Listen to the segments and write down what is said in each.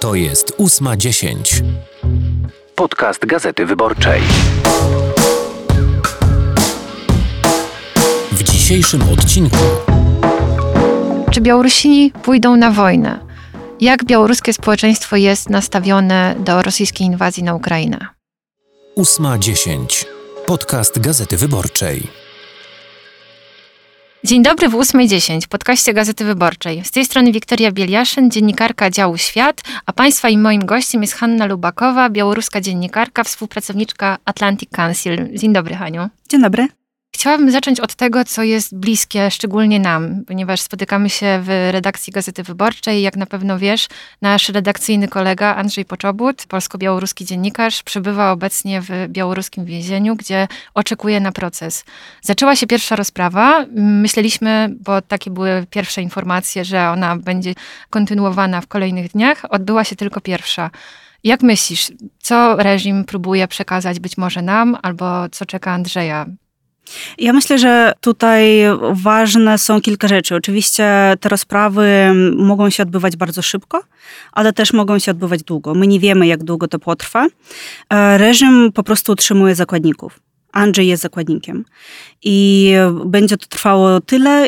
To jest 8:10. Podcast Gazety Wyborczej. W dzisiejszym odcinku. Czy Białorusini pójdą na wojnę? Jak białoruskie społeczeństwo jest nastawione do rosyjskiej inwazji na Ukrainę? 8:10. Podcast Gazety Wyborczej. Dzień dobry w 8:10, podcaście Gazety Wyborczej. Z tej strony Wiktoria Bieliaszyn, dziennikarka działu Świat, a Państwa i moim gościem jest Hanna Lubakowa, białoruska dziennikarka, współpracowniczka Atlantic Council. Dzień dobry, Haniu. Dzień dobry. Chciałabym zacząć od tego, co jest bliskie szczególnie nam, ponieważ spotykamy się w redakcji Gazety Wyborczej. Jak na pewno wiesz, nasz redakcyjny kolega Andrzej Poczobut, polsko-białoruski dziennikarz, przebywa obecnie w białoruskim więzieniu, gdzie oczekuje na proces. Zaczęła się pierwsza rozprawa. Myśleliśmy, bo takie były pierwsze informacje, że ona będzie kontynuowana w kolejnych dniach. Odbyła się tylko pierwsza. Jak myślisz, co reżim próbuje przekazać być może nam, albo co czeka Andrzeja? Ja myślę, że tutaj ważne są kilka rzeczy. Oczywiście te rozprawy mogą się odbywać bardzo szybko, ale też mogą się odbywać długo. My nie wiemy, jak długo to potrwa. Reżim po prostu utrzymuje zakładników. Andrzej jest zakładnikiem. I będzie to trwało tyle,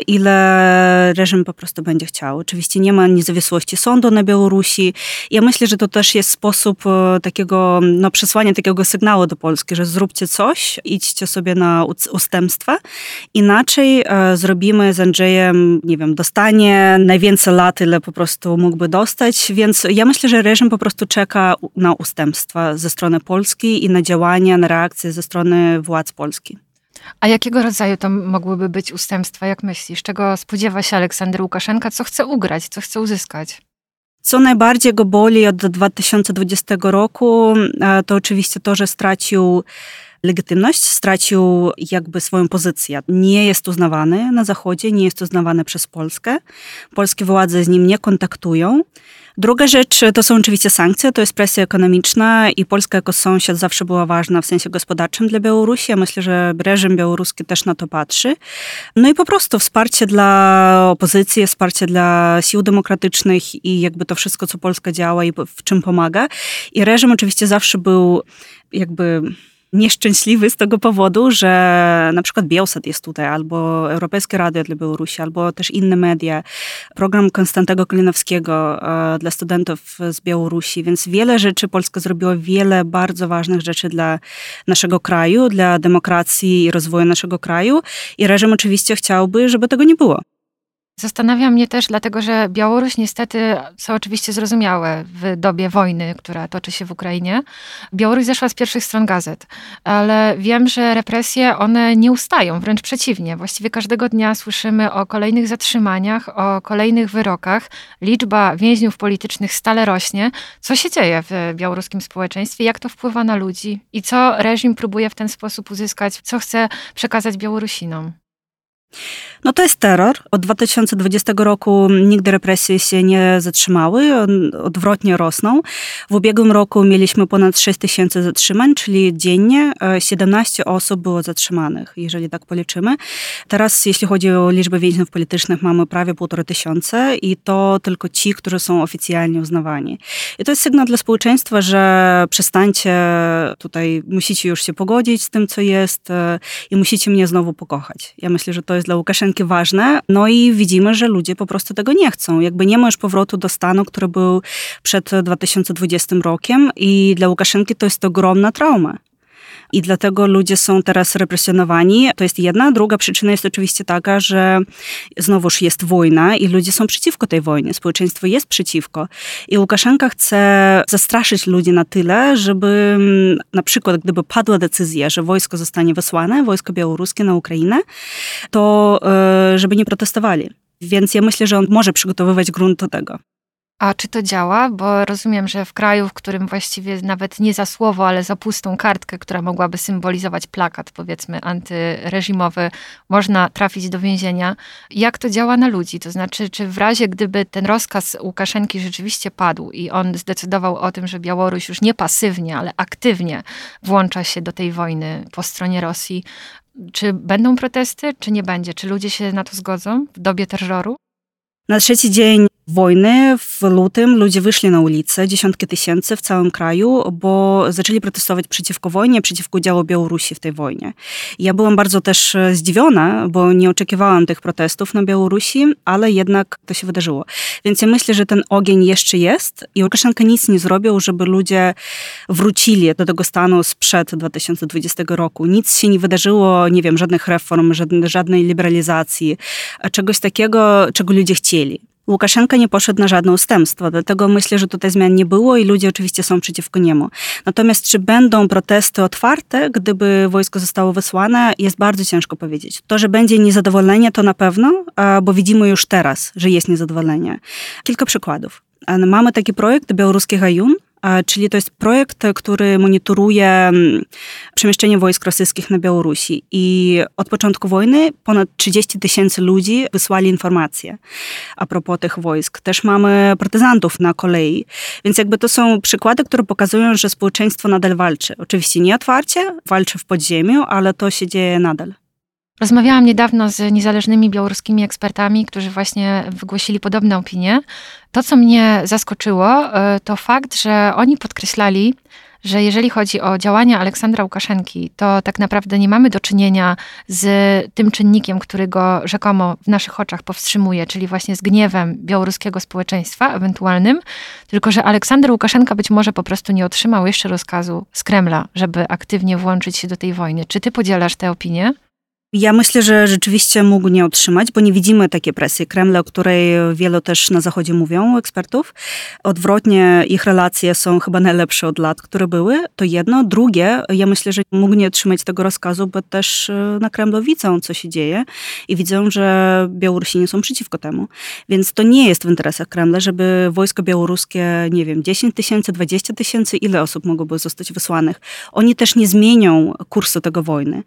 ile reżim po prostu będzie chciał. Oczywiście nie ma niezawisłości sądu na Białorusi. Ja myślę, że to też jest sposób takiego, przesłania takiego sygnału do Polski, że zróbcie coś, idźcie sobie na ustępstwa. Inaczej zrobimy z Andrzejem, nie wiem, dostanie najwięcej lat, ile po prostu mógłby dostać. Więc ja myślę, że reżim po prostu czeka na ustępstwa ze strony Polski i na działania, na reakcje ze strony władz Polski. A jakiego rodzaju to mogłyby być ustępstwa? Jak myślisz? Czego spodziewa się Aleksander Łukaszenka? Co chce ugrać? Co chce uzyskać? Co najbardziej go boli od 2020 roku, to oczywiście to, że stracił legitymność, stracił jakby swoją pozycję. Nie jest uznawany na Zachodzie, nie jest uznawany przez Polskę. Polskie władze z nim nie kontaktują. Druga rzecz to są oczywiście sankcje, to jest presja ekonomiczna i Polska jako sąsiad zawsze była ważna w sensie gospodarczym dla Białorusi. Ja myślę, że reżim białoruski też na to patrzy. No i po prostu wsparcie dla opozycji, wsparcie dla sił demokratycznych i jakby to wszystko, co Polska działa i w czym pomaga. I reżim oczywiście zawsze był jakby nieszczęśliwy z tego powodu, że na przykład Bielsat jest tutaj, albo Europejskie Radio dla Białorusi, albo też inne media, program Konstantego Kalinowskiego dla studentów z Białorusi, więc wiele rzeczy Polska zrobiła, wiele bardzo ważnych rzeczy dla naszego kraju, dla demokracji i rozwoju naszego kraju i reżim oczywiście chciałby, żeby tego nie było. Zastanawia mnie też, dlatego że Białoruś niestety, co oczywiście zrozumiałe w dobie wojny, która toczy się w Ukrainie, Białoruś zeszła z pierwszych stron gazet, ale wiem, że represje, one nie ustają, wręcz przeciwnie. Właściwie każdego dnia słyszymy o kolejnych zatrzymaniach, o kolejnych wyrokach. Liczba więźniów politycznych stale rośnie. Co się dzieje w białoruskim społeczeństwie? Jak to wpływa na ludzi? I co reżim próbuje w ten sposób uzyskać? Co chce przekazać Białorusinom? No to jest terror. Od 2020 roku nigdy represje się nie zatrzymały, odwrotnie rosną. W ubiegłym roku mieliśmy ponad 6 000 zatrzymań, czyli dziennie 17 osób było zatrzymanych, jeżeli tak policzymy. Teraz, jeśli chodzi o liczbę więźniów politycznych, mamy prawie 1500 i to tylko ci, którzy są oficjalnie uznawani. I to jest sygnał dla społeczeństwa, że przestańcie tutaj, musicie już się pogodzić z tym, co jest i musicie mnie znowu pokochać. Ja myślę, że to jest dla Łukaszenki ważne. No i widzimy, że ludzie po prostu tego nie chcą. Jakby nie ma już powrotu do stanu, który był przed 2020 rokiem i dla Łukaszenki to jest ogromna trauma. I dlatego ludzie są teraz represjonowani. To jest jedna. Druga przyczyna jest oczywiście taka, że znowuż jest wojna i ludzie są przeciwko tej wojnie. Społeczeństwo jest przeciwko. I Łukaszenka chce zastraszyć ludzi na tyle, żeby na przykład gdyby padła decyzja, że wojsko zostanie wysłane, wojsko białoruskie na Ukrainę, to żeby nie protestowali. Więc ja myślę, że on może przygotowywać grunt do tego. A czy to działa? Bo rozumiem, że w kraju, w którym właściwie nawet nie za słowo, ale za pustą kartkę, która mogłaby symbolizować plakat, powiedzmy, antyreżimowy, można trafić do więzienia. Jak to działa na ludzi? To znaczy, czy w razie, gdyby ten rozkaz Łukaszenki rzeczywiście padł i on zdecydował o tym, że Białoruś już nie pasywnie, ale aktywnie włącza się do tej wojny po stronie Rosji, czy będą protesty, czy nie będzie? Czy ludzie się na to zgodzą w dobie terroru? Na trzeci dzień wojny w lutym ludzie wyszli na ulicę, dziesiątki tysięcy w całym kraju, bo zaczęli protestować przeciwko wojnie, przeciwko udziału Białorusi w tej wojnie. Ja byłam bardzo też zdziwiona, bo nie oczekiwałam tych protestów na Białorusi, ale jednak to się wydarzyło. Więc ja myślę, że ten ogień jeszcze jest i Łukaszenka nic nie zrobił, żeby ludzie wrócili do tego stanu sprzed 2020 roku. Nic się nie wydarzyło, nie wiem, żadnych reform, żadnej liberalizacji, czegoś takiego, czego ludzie chcieli. Łukaszenka nie poszedł na żadne ustępstwa, dlatego myślę, że tutaj zmian nie było i ludzie oczywiście są przeciwko niemu. Natomiast czy będą protesty otwarte, gdyby wojsko zostało wysłane, jest bardzo ciężko powiedzieć. To, że będzie niezadowolenie, to na pewno, bo widzimy już teraz, że jest niezadowolenie. Kilka przykładów. Mamy taki projekt Białoruski Gajun, czyli to jest projekt, który monitoruje przemieszczenie wojsk rosyjskich na Białorusi. I od początku wojny ponad 30 tysięcy ludzi wysłali informacje a propos tych wojsk. Też mamy partyzantów na kolei. Więc jakby to są przykłady, które pokazują, że społeczeństwo nadal walczy. Oczywiście nie otwarcie, walczy w podziemiu, ale to się dzieje nadal. Rozmawiałam niedawno z niezależnymi białoruskimi ekspertami, którzy właśnie wygłosili podobne opinie. To, co mnie zaskoczyło, to fakt, że oni podkreślali, że jeżeli chodzi o działania Aleksandra Łukaszenki, to tak naprawdę nie mamy do czynienia z tym czynnikiem, który go rzekomo w naszych oczach powstrzymuje, czyli właśnie z gniewem białoruskiego społeczeństwa ewentualnym, tylko że Aleksander Łukaszenka być może po prostu nie otrzymał jeszcze rozkazu z Kremla, żeby aktywnie włączyć się do tej wojny. Czy ty podzielasz tę opinię? Ja myślę, że rzeczywiście mógł nie otrzymać, bo nie widzimy takiej presji Kremla, o której wielu też na Zachodzie mówią ekspertów. Odwrotnie, ich relacje są chyba najlepsze od lat, które były. To jedno. Drugie, ja myślę, że mógł nie otrzymać tego rozkazu, bo też na Kremlu widzą, co się dzieje i widzą, że Białorusini są przeciwko temu. Więc to nie jest w interesach Kremla, żeby wojsko białoruskie, nie wiem, 10 tysięcy, 20 tysięcy, ile osób mogłoby zostać wysłanych. Oni też nie zmienią kursu tego wojny.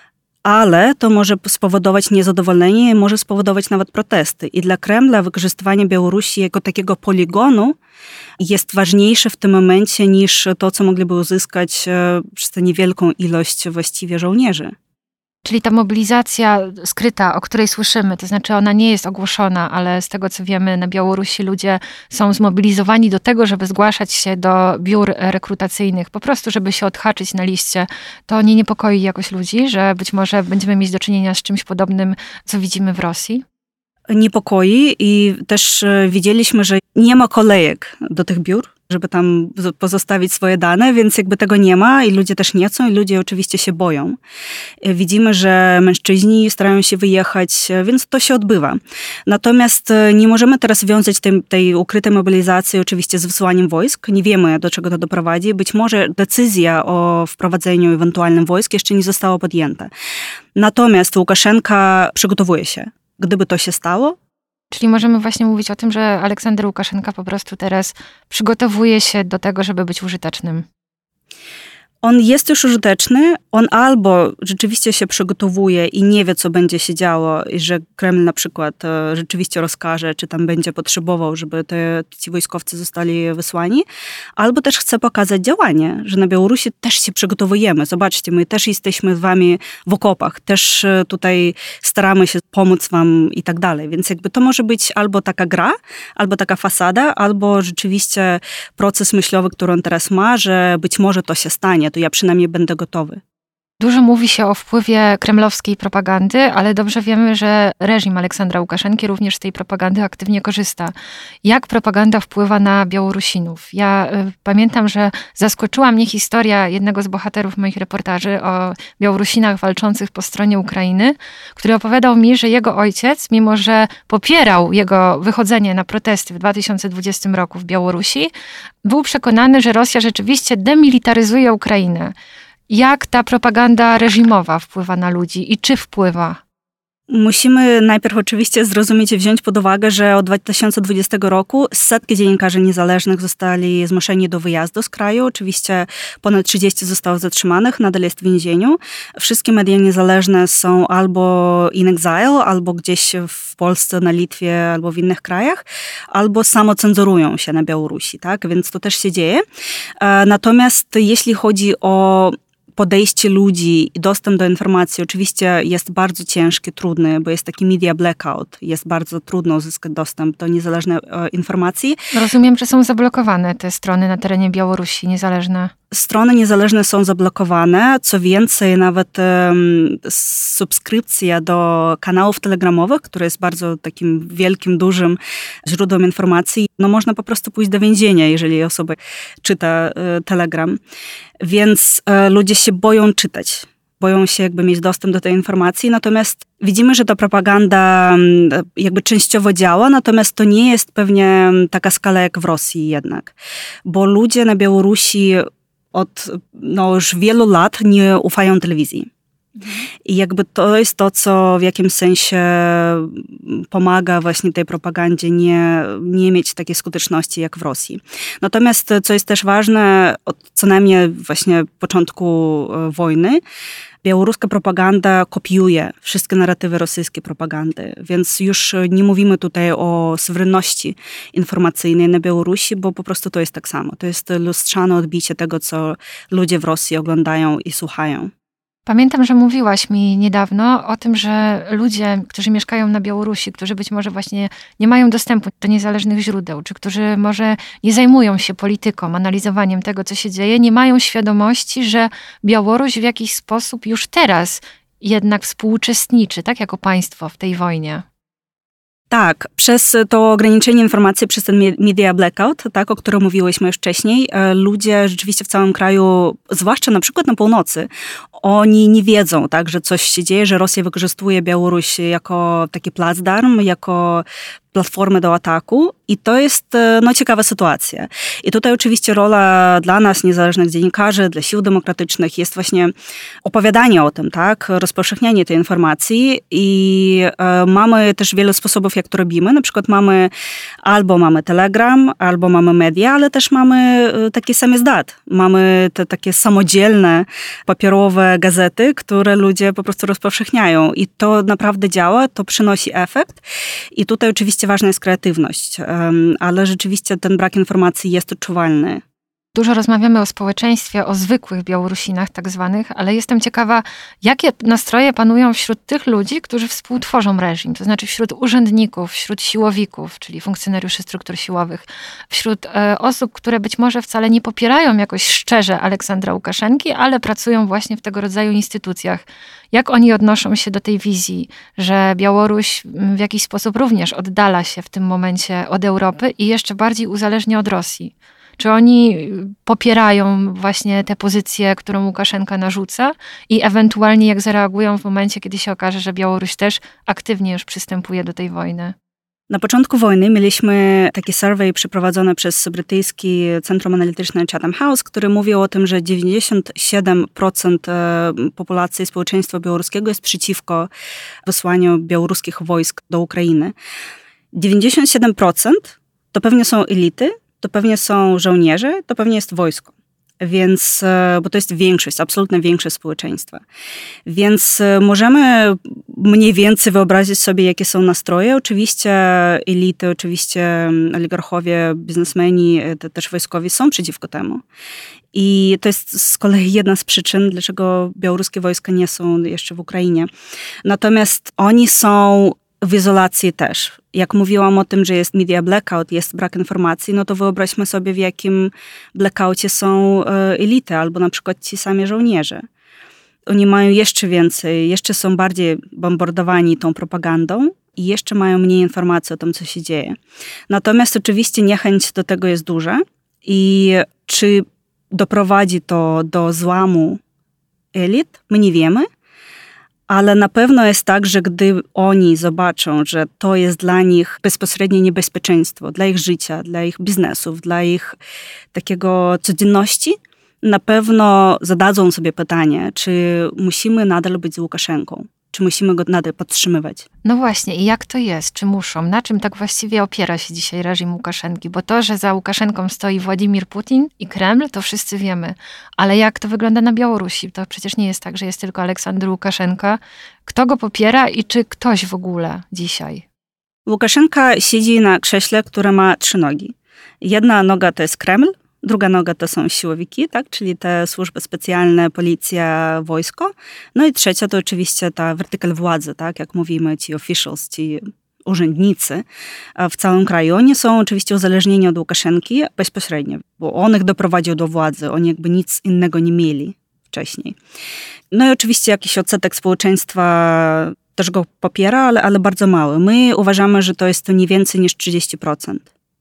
Ale to może spowodować niezadowolenie i może spowodować nawet protesty. I dla Kremla wykorzystywanie Białorusi jako takiego poligonu jest ważniejsze w tym momencie niż to, co mogliby uzyskać przez tę niewielką ilość właściwie żołnierzy. Czyli ta mobilizacja skryta, o której słyszymy, to znaczy ona nie jest ogłoszona, ale z tego co wiemy, na Białorusi ludzie są zmobilizowani do tego, żeby zgłaszać się do biur rekrutacyjnych, po prostu żeby się odhaczyć na liście. To nie niepokoi jakoś ludzi, że być może będziemy mieć do czynienia z czymś podobnym, co widzimy w Rosji? Niepokoi i też widzieliśmy, że nie ma kolejek do tych biur, żeby tam pozostawić swoje dane, więc jakby tego nie ma i ludzie też nie chcą i ludzie oczywiście się boją. Widzimy, że mężczyźni starają się wyjechać, więc to się odbywa. Natomiast nie możemy teraz wiązać tej ukrytej mobilizacji oczywiście z wysyłaniem wojsk. Nie wiemy, do czego to doprowadzi. Być może decyzja o wprowadzeniu ewentualnym wojsk jeszcze nie została podjęta. Natomiast Łukaszenka przygotowuje się. Gdyby to się stało, czyli możemy właśnie mówić o tym, że Aleksander Łukaszenka po prostu teraz przygotowuje się do tego, żeby być użytecznym. On jest już użyteczny, on albo rzeczywiście się przygotowuje i nie wie, co będzie się działo i że Kreml na przykład rzeczywiście rozkaże, czy tam będzie potrzebował, żeby ci wojskowcy zostali wysłani, albo też chce pokazać działanie, że na Białorusi też się przygotowujemy. Zobaczcie, my też jesteśmy z wami w okopach, też tutaj staramy się pomóc wam i tak dalej. Więc jakby to może być albo taka gra, albo taka fasada, albo rzeczywiście proces myślowy, który on teraz ma, że być może to się stanie. To ja przynajmniej będę gotowy. Dużo mówi się o wpływie kremlowskiej propagandy, ale dobrze wiemy, że reżim Aleksandra Łukaszenki również z tej propagandy aktywnie korzysta. Jak propaganda wpływa na Białorusinów? Ja pamiętam, że zaskoczyła mnie historia jednego z bohaterów moich reportaży o Białorusinach walczących po stronie Ukrainy, który opowiadał mi, że jego ojciec, mimo że popierał jego wychodzenie na protesty w 2020 roku w Białorusi, był przekonany, że Rosja rzeczywiście demilitaryzuje Ukrainę. Jak ta propaganda reżimowa wpływa na ludzi i czy wpływa? Musimy najpierw oczywiście zrozumieć i wziąć pod uwagę, że od 2020 roku setki dziennikarzy niezależnych zostali zmuszeni do wyjazdu z kraju. Oczywiście ponad 30 zostało zatrzymanych, nadal jest w więzieniu. Wszystkie media niezależne są albo in exile, albo gdzieś w Polsce, na Litwie, albo w innych krajach, albo samocenzurują się na Białorusi, tak? Więc to też się dzieje. Natomiast jeśli chodzi o podejście ludzi i dostęp do informacji oczywiście jest bardzo ciężki, trudny, bo jest taki media blackout. Jest bardzo trudno uzyskać dostęp do niezależnej informacji. Rozumiem, że są zablokowane te strony na terenie Białorusi niezależne. Strony niezależne są zablokowane. Co więcej, nawet subskrypcja do kanałów telegramowych, które jest bardzo takim wielkim, dużym źródłem informacji, można po prostu pójść do więzienia, jeżeli osoba czyta Telegram. Więc ludzie się boją czytać. Boją się mieć dostęp do tej informacji, natomiast widzimy, że ta propaganda częściowo działa, natomiast to nie jest pewnie taka skala jak w Rosji jednak. Bo ludzie na Białorusi od już wielu lat nie ufają telewizji. I to jest to, co w jakimś sensie pomaga właśnie tej propagandzie nie mieć takiej skuteczności jak w Rosji. Natomiast, co jest też ważne, od co najmniej właśnie początku wojny, białoruska propaganda kopiuje wszystkie narratywy rosyjskiej propagandy, więc już nie mówimy tutaj o suwerenności informacyjnej na Białorusi, bo po prostu to jest tak samo. To jest lustrzane odbicie tego, co ludzie w Rosji oglądają i słuchają. Pamiętam, że mówiłaś mi niedawno o tym, że ludzie, którzy mieszkają na Białorusi, którzy być może właśnie nie mają dostępu do niezależnych źródeł, czy którzy może nie zajmują się polityką, analizowaniem tego, co się dzieje, nie mają świadomości, że Białoruś w jakiś sposób już teraz jednak współuczestniczy, tak jako państwo w tej wojnie. Tak, przez to ograniczenie informacji, przez ten media blackout, tak, o którym mówiłyśmy już wcześniej, ludzie rzeczywiście w całym kraju, zwłaszcza na przykład na północy, oni nie wiedzą, tak, że coś się dzieje, że Rosja wykorzystuje Białoruś jako taki placdarm, jako platformę do ataku i to jest ciekawa sytuacja. I tutaj oczywiście rola dla nas, niezależnych dziennikarzy, dla sił demokratycznych jest właśnie opowiadanie o tym, tak, rozpowszechnianie tej informacji i mamy też wiele sposobów, jak to robimy. Na przykład albo mamy Telegram, albo mamy media, ale też mamy takie samizdat. Mamy te takie samodzielne, papierowe gazety, które ludzie po prostu rozpowszechniają i to naprawdę działa, to przynosi efekt i tutaj oczywiście ważna jest kreatywność, ale rzeczywiście ten brak informacji jest odczuwalny. Dużo rozmawiamy o społeczeństwie, o zwykłych Białorusinach tak zwanych, ale jestem ciekawa, jakie nastroje panują wśród tych ludzi, którzy współtworzą reżim, to znaczy wśród urzędników, wśród siłowików, czyli funkcjonariuszy struktur siłowych, wśród osób, które być może wcale nie popierają jakoś szczerze Aleksandra Łukaszenki, ale pracują właśnie w tego rodzaju instytucjach. Jak oni odnoszą się do tej wizji, że Białoruś w jakiś sposób również oddala się w tym momencie od Europy i jeszcze bardziej uzależnia od Rosji? Czy oni popierają właśnie tę pozycję, którą Łukaszenka narzuca i ewentualnie jak zareagują w momencie, kiedy się okaże, że Białoruś też aktywnie już przystępuje do tej wojny? Na początku wojny mieliśmy taki survey przeprowadzony przez brytyjskie Centrum Analityczne Chatham House, który mówił o tym, że 97% populacji społeczeństwa białoruskiego jest przeciwko wysłaniu białoruskich wojsk do Ukrainy. 97% to pewnie są elity, to pewnie są żołnierze, to pewnie jest wojsko. Więc, bo to jest większość, absolutna większość społeczeństwa. Więc możemy mniej więcej wyobrazić sobie, jakie są nastroje. Oczywiście elity, oczywiście oligarchowie, biznesmeni, też wojskowi są przeciwko temu. I to jest z kolei jedna z przyczyn, dlaczego białoruskie wojska nie są jeszcze w Ukrainie. Natomiast oni są w izolacji też. Jak mówiłam o tym, że jest media blackout, jest brak informacji, no to wyobraźmy sobie, w jakim blackoutie są elity, albo na przykład ci sami żołnierze. Oni mają jeszcze więcej, jeszcze są bardziej bombardowani tą propagandą i jeszcze mają mniej informacji o tym, co się dzieje. Natomiast oczywiście niechęć do tego jest duża i czy doprowadzi to do złamu elit, my nie wiemy. Ale na pewno jest tak, że gdy oni zobaczą, że to jest dla nich bezpośrednie niebezpieczeństwo, dla ich życia, dla ich biznesów, dla ich takiego codzienności, na pewno zadadzą sobie pytanie, czy musimy nadal być z Łukaszenką, czy musimy go nadal podtrzymywać. No właśnie, i jak to jest? Czy muszą? Na czym tak właściwie opiera się dzisiaj reżim Łukaszenki? Bo to, że za Łukaszenką stoi Władimir Putin i Kreml, to wszyscy wiemy. Ale jak to wygląda na Białorusi? To przecież nie jest tak, że jest tylko Aleksander Łukaszenka. Kto go popiera i czy ktoś w ogóle dzisiaj? Łukaszenka siedzi na krześle, które ma 3 nogi. Jedna noga to jest Kreml, druga noga to są siłowiki, tak? Czyli te służby specjalne, policja, wojsko. No i trzecia to oczywiście ta wertykal władzy, tak? Jak mówimy, ci officials, ci urzędnicy w całym kraju. Oni są oczywiście uzależnieni od Łukaszenki bezpośrednio, bo on ich doprowadził do władzy. Oni jakby nic innego nie mieli wcześniej. No i oczywiście jakiś odsetek społeczeństwa też go popiera, ale bardzo mały. My uważamy, że to jest nie więcej niż 30%.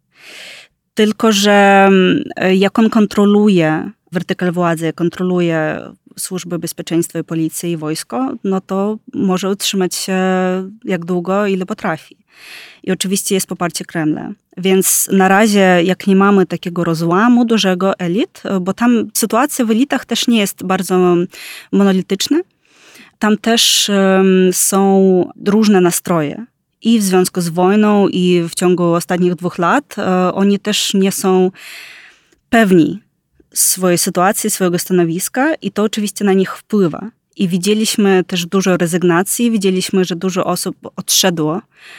Tylko że jak on kontroluje wertykal władzy, kontroluje służby bezpieczeństwa i policję i wojsko, no to może utrzymać się jak długo, ile potrafi. I oczywiście jest poparcie Kremla. Więc na razie, jak nie mamy takiego rozłamu dużego elit, bo tam sytuacja w elitach też nie jest bardzo monolityczna, tam też są różne nastroje. I w związku z wojną, i w ciągu ostatnich 2 lat oni też nie są pewni swojej sytuacji, swojego stanowiska i to oczywiście na nich wpływa. I widzieliśmy też dużo rezygnacji, widzieliśmy, że dużo osób odszedło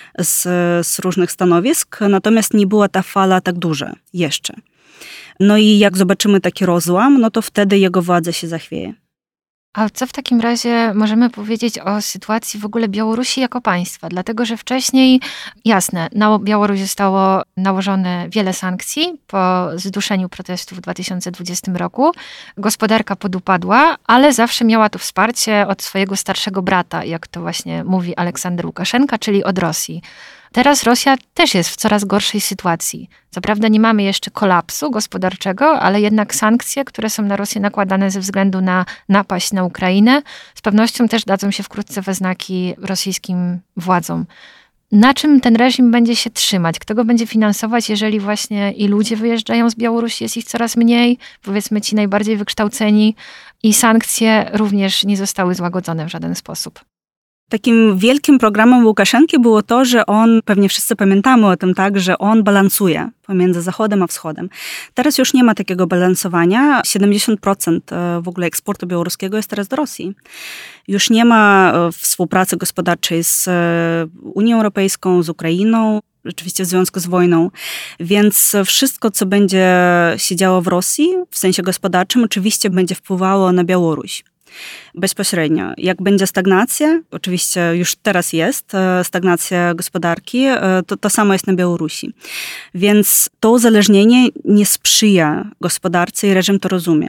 z różnych stanowisk, natomiast nie była ta fala tak duża jeszcze. No i jak zobaczymy taki rozłam, no to wtedy jego władza się zachwieje. A co w takim razie możemy powiedzieć o sytuacji w ogóle Białorusi jako państwa? Dlatego, że wcześniej, jasne, na Białoruś zostało nałożone wiele sankcji po zduszeniu protestów w 2020 roku. Gospodarka podupadła, ale zawsze miała to wsparcie od swojego starszego brata, jak to właśnie mówi Aleksander Łukaszenka, czyli od Rosji. Teraz Rosja też jest w coraz gorszej sytuacji. Co prawda nie mamy jeszcze kolapsu gospodarczego, ale jednak sankcje, które są na Rosję nakładane ze względu na napaść na Ukrainę, z pewnością też dadzą się wkrótce we znaki rosyjskim władzom. Na czym ten reżim będzie się trzymać? Kto go będzie finansować, jeżeli właśnie i ludzie wyjeżdżają z Białorusi, jest ich coraz mniej, powiedzmy ci najbardziej wykształceni, i sankcje również nie zostały złagodzone w żaden sposób. Takim wielkim programem Łukaszenki było to, że on, pewnie wszyscy pamiętamy o tym, tak, że on balansuje pomiędzy Zachodem a Wschodem. Teraz już nie ma takiego balansowania. 70% w ogóle eksportu białoruskiego jest teraz do Rosji. Już nie ma współpracy gospodarczej z Unią Europejską, z Ukrainą, rzeczywiście w związku z wojną. Więc wszystko, co będzie się działo w Rosji, w sensie gospodarczym, oczywiście będzie wpływało na Białoruś. Bezpośrednio. Jak będzie stagnacja, oczywiście już teraz jest stagnacja gospodarki, to samo jest na Białorusi. Więc to uzależnienie nie sprzyja gospodarce i reżim to rozumie.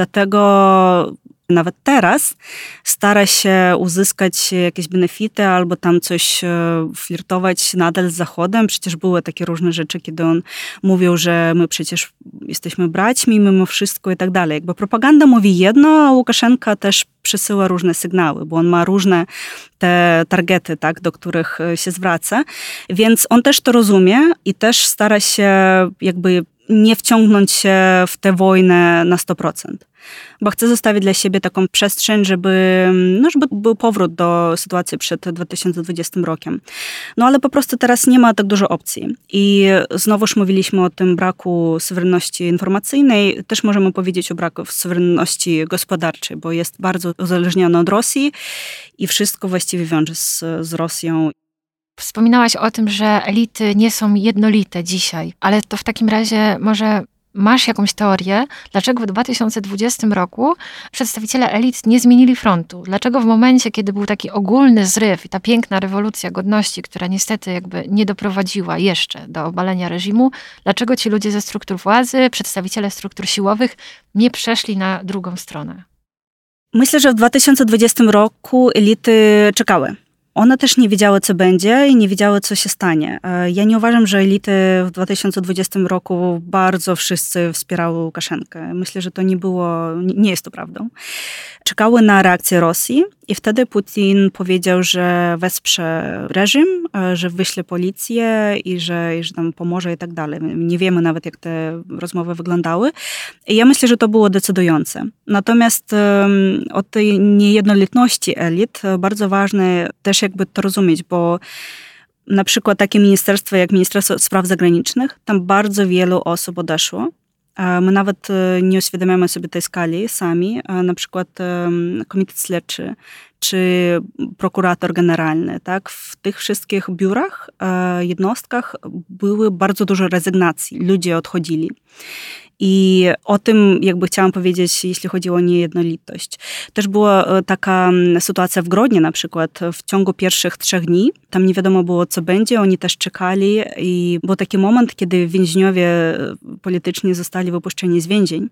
Dlatego nawet teraz stara się uzyskać jakieś benefity albo tam coś flirtować nadal z Zachodem. Przecież były takie różne rzeczy, kiedy on mówił, że my przecież jesteśmy braćmi mimo wszystko i tak dalej. Jakby propaganda mówi jedno, a Łukaszenka też przesyła różne sygnały, bo on ma różne te targety, tak, do których się zwraca. Więc on też to rozumie i też stara się jakby nie wciągnąć się w tę wojnę na 100%. Bo chce zostawić dla siebie taką przestrzeń, żeby był powrót do sytuacji przed 2020 rokiem. No ale po prostu teraz nie ma tak dużo opcji. I znowuż mówiliśmy o tym braku suwerenności informacyjnej. Też możemy powiedzieć o braku suwerenności gospodarczej, bo jest bardzo uzależniona od Rosji i wszystko właściwie wiąże z Rosją. Wspominałaś o tym, że elity nie są jednolite dzisiaj, ale to w takim razie może masz jakąś teorię, dlaczego w 2020 roku przedstawiciele elit nie zmienili frontu? Dlaczego w momencie, kiedy był taki ogólny zryw i ta piękna rewolucja godności, która niestety jakby nie doprowadziła jeszcze do obalenia reżimu, dlaczego ci ludzie ze struktur władzy, przedstawiciele struktur siłowych nie przeszli na drugą stronę? Myślę, że w 2020 roku elity czekały. One też nie wiedziały, co będzie i nie wiedziały, co się stanie. Ja nie uważam, że elity w 2020 roku bardzo wszyscy wspierały Łukaszenkę. Myślę, że to nie jest to prawdą. Czekały na reakcję Rosji i wtedy Putin powiedział, że wesprze reżim, że wyśle policję i że tam pomoże i tak dalej. Nie wiemy nawet, jak te rozmowy wyglądały. I ja myślę, że to było decydujące. Natomiast o tej niejednoletności elit bardzo ważne też jakby to rozumieć, bo na przykład takie ministerstwo jak Ministerstwo Spraw Zagranicznych, tam bardzo wielu osób odeszło. My nawet nie uświadamiamy sobie tej skali sami. Na przykład Komitet Śledczy czy prokurator generalny. Tak? W tych wszystkich biurach, jednostkach były bardzo dużo rezygnacji. Ludzie odchodzili. I o tym jakby chciałam powiedzieć, jeśli chodzi o niejednolitość. Też była taka sytuacja w Grodnie na przykład. W ciągu pierwszych 3 dni tam nie wiadomo było, co będzie. Oni też czekali i był taki moment, kiedy więźniowie polityczni zostali wypuszczeni z więzień.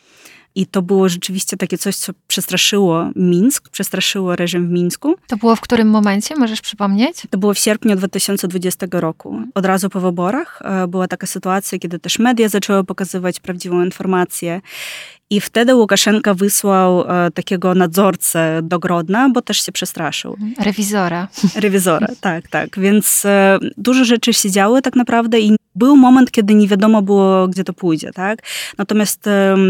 I to było rzeczywiście takie coś, co przestraszyło Mińsk, przestraszyło reżim w Mińsku. To było w którym momencie? Możesz przypomnieć? To było w sierpniu 2020 roku. Od razu po wyborach była taka sytuacja, kiedy też media zaczęły pokazywać prawdziwą informację. I wtedy Łukaszenka wysłał takiego nadzorcę do Grodna, bo też się przestraszył. Rewizora, tak. Więc dużo rzeczy się działy tak naprawdę i był moment, kiedy nie wiadomo było, gdzie to pójdzie, tak? Natomiast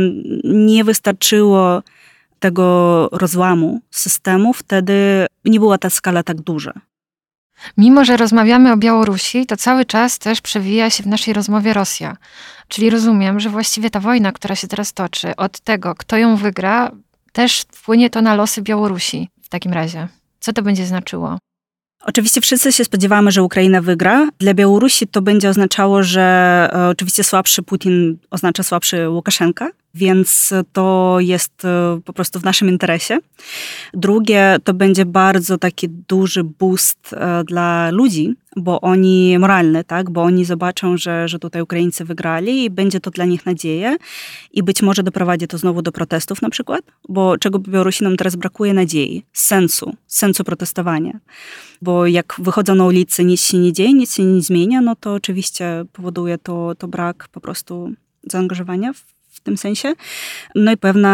nie wystarczyło tego rozłamu systemu, wtedy nie była ta skala tak duża. Mimo że rozmawiamy o Białorusi, to cały czas też przewija się w naszej rozmowie Rosja. Czyli rozumiem, że właściwie ta wojna, która się teraz toczy, od tego, kto ją wygra, też wpłynie to na losy Białorusi w takim razie. Co to będzie znaczyło? Oczywiście wszyscy się spodziewamy, że Ukraina wygra. Dla Białorusi to będzie oznaczało, że oczywiście słabszy Putin oznacza słabszy Łukaszenka, więc to jest po prostu w naszym interesie. Drugie, to będzie bardzo taki duży boost dla ludzi, bo oni moralny, tak? Bo oni zobaczą, że tutaj Ukraińcy wygrali i będzie to dla nich nadzieja i być może doprowadzi to znowu do protestów na przykład, bo czego Białorusinom teraz brakuje? Nadziei, sensu protestowania. Bo jak wychodzą na ulicy, nic się nie dzieje, nic się nie zmienia, no to oczywiście powoduje to brak po prostu zaangażowania w tym sensie. No i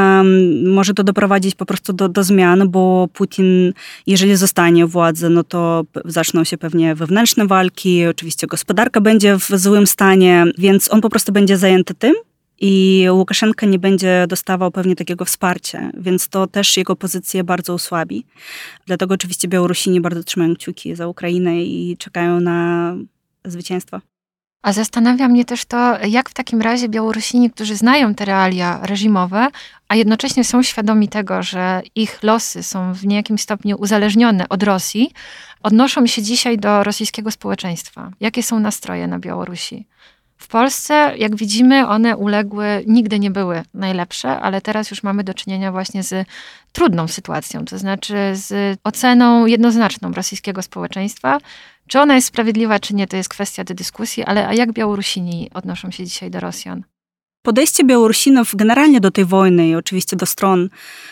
może to doprowadzić po prostu do zmian, bo Putin, jeżeli zostanie u władzy, no to zaczną się pewnie wewnętrzne walki, oczywiście gospodarka będzie w złym stanie, więc on po prostu będzie zajęty tym i Łukaszenka nie będzie dostawał pewnie takiego wsparcia, więc to też jego pozycję bardzo osłabi. Dlatego oczywiście Białorusini bardzo trzymają kciuki za Ukrainę i czekają na zwycięstwo. A zastanawia mnie też to, jak w takim razie Białorusini, którzy znają te realia reżimowe, a jednocześnie są świadomi tego, że ich losy są w niejakim stopniu uzależnione od Rosji, odnoszą się dzisiaj do rosyjskiego społeczeństwa. Jakie są nastroje na Białorusi? W Polsce, jak widzimy, one nigdy nie były najlepsze, ale teraz już mamy do czynienia właśnie z trudną sytuacją, to znaczy z oceną jednoznaczną rosyjskiego społeczeństwa. Czy ona jest sprawiedliwa, czy nie, to jest kwestia do dyskusji, ale a jak Białorusini odnoszą się dzisiaj do Rosjan? Podejście Białorusinów generalnie do tej wojny i oczywiście do stron,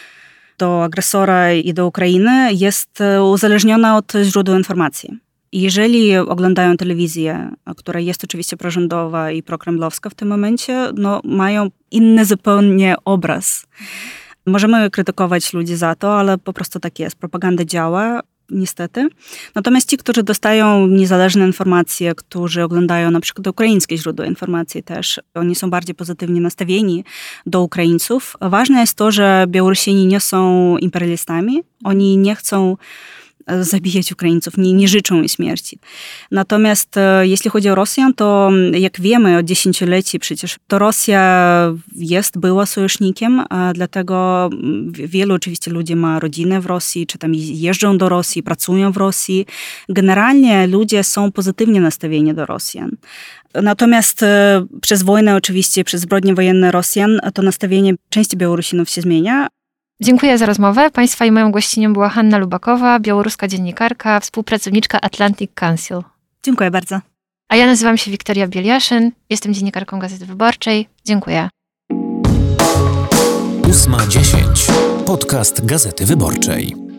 do agresora i do Ukrainy jest uzależnione od źródeł informacji. Jeżeli oglądają telewizję, która jest oczywiście prorządowa i prokremlowska w tym momencie, no mają inny zupełnie obraz. Możemy krytykować ludzi za to, ale po prostu tak jest. Propaganda działa, niestety. Natomiast ci, którzy dostają niezależne informacje, którzy oglądają na przykład ukraińskie źródła informacji też, oni są bardziej pozytywnie nastawieni do Ukraińców. Ważne jest to, że Białorusini nie są imperialistami. Oni nie chcą zabijać Ukraińców, nie życzą im śmierci. Natomiast jeśli chodzi o Rosjan, to jak wiemy od dziesięcioleci przecież, to Rosja była sojusznikiem, dlatego wielu oczywiście ludzi ma rodzinę w Rosji, czy tam jeżdżą do Rosji, pracują w Rosji. Generalnie ludzie są pozytywnie nastawieni do Rosjan. Natomiast przez wojnę oczywiście, przez zbrodnie wojenne Rosjan, to nastawienie części Białorusinów się zmienia. Dziękuję za rozmowę. Państwa i moją gościnią była Hanna Lubakowa, białoruska dziennikarka, współpracowniczka Atlantic Council. Dziękuję bardzo. A ja nazywam się Wiktoria Bieliaszyn, jestem dziennikarką Gazety Wyborczej. Dziękuję. 8:10. Podcast Gazety Wyborczej.